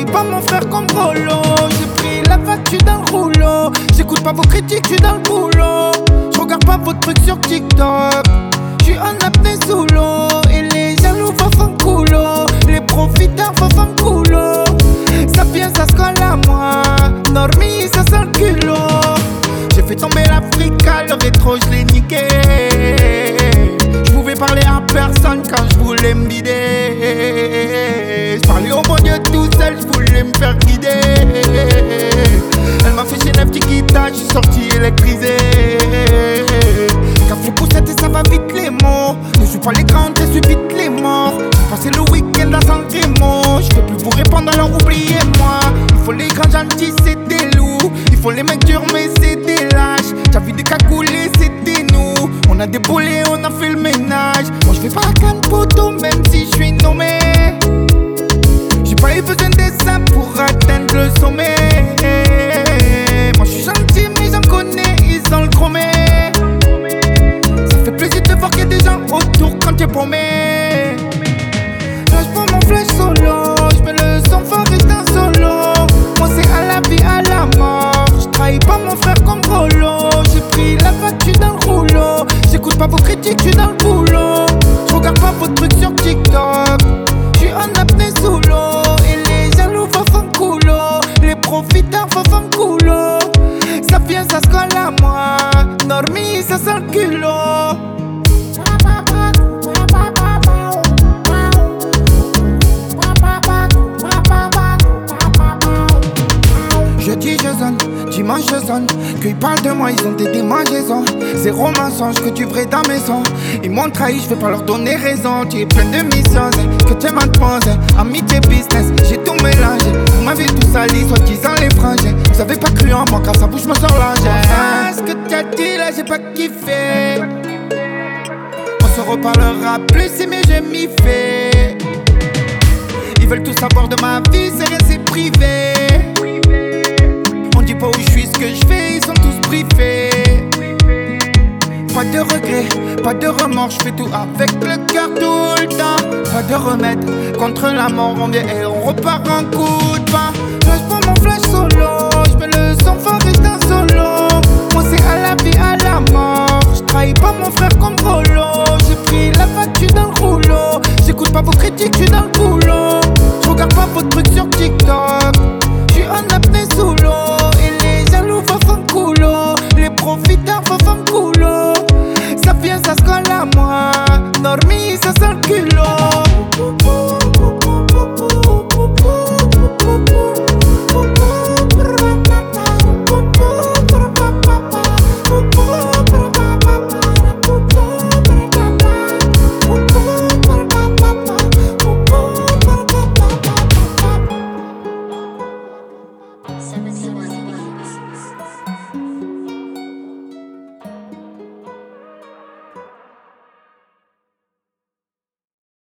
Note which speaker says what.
Speaker 1: pas mon frère comme Rolo. J'ai pris la vague, j'suis dans le rouleau. J'écoute pas vos critiques, j'suis dans le boulot. J'regarde pas vos trucs sur TikTok. J'suis en apnée sous l'eau. Et les jaloux font coulo. Les profiteurs font coulo. Ça vient, ça se colle à moi. Normie, ça sent le culot. J'ai fait tomber l'Africa, le rétro, j'l'ai niqué. J'pouvais parler à personne quand j'voulais me vider. J'parlais au bon Dieu tout seul, j'voulais me faire guider. Elle m'a fait chez neuf Tikita, j'suis sorti électrisé. Café poussette et ça va vite les mots. Ne joue pas les grands, je suis vite les morts. J'ai passé le week-end à San Remo. J'peux plus vous répondre alors oubliez-moi. Il faut les grands gentils, c'est des loups. Il faut les mecs durs mais c'est des lâches. T'as vu des cagoulés, c'était nous. On a déboulé, on a fait le ménage. Moi je fais pas la canne poteau même si je suis nommé. J'ai pas eu besoin de ça pour atteindre le sommet. Moi je suis gentil mais j'en connais, ils ont le chromé. Ça fait plaisir de voir qu'il y a des gens autour quand t'es paumé. Là j'prends mon flash solo. J'mets le son fort et j't'en solo. Moi c'est à la vie, à la mort. J'trahis pas mon frère comme Rolo. J'ai pris la vague, j'suis dans le rouleau. J'écoute pas vos critiques, j'suis dans le boulot. J'regarde pas vos trucs sur TikTok. J'suis en apnée sous l'eau. Et les jaloux font coulo. Les profiteurs font coulo. Ça vient, ça se colle à moi. Normie, ça sent le culot. Jeudi je zone, dimanche je zone. Qu'ils parlent de moi, ils ont des démangeaisons. Zéro mensonge que tu vrais dans mes sons. Ils m'ont trahi, je vais pas leur donner raison. Tu es plein de missions, que tu m'en penses. Amitié, business, j'ai tout mélangé. Vous m'avez tout sali, soit disant les frangins. Vous avez pas cru en moi, car sa bouche me sort l'engin. Ce que tu as dit là, j'ai pas kiffé. On se reparlera plus si mais je m'y fais. Ils veulent tout savoir de ma vie, c'est rien, c'est privé. On dit pas où je suis, ce que je fais, ils sont tous briefés. Pas de regrets, pas de remords, je fais tout avec le cœur tout le temps. Pas de remède contre la mort, on vient et on repart en coup de vent. Là j'prends mon flash solo, j'mets le son fort et j't'en solo. Moi c'est à la vie, à la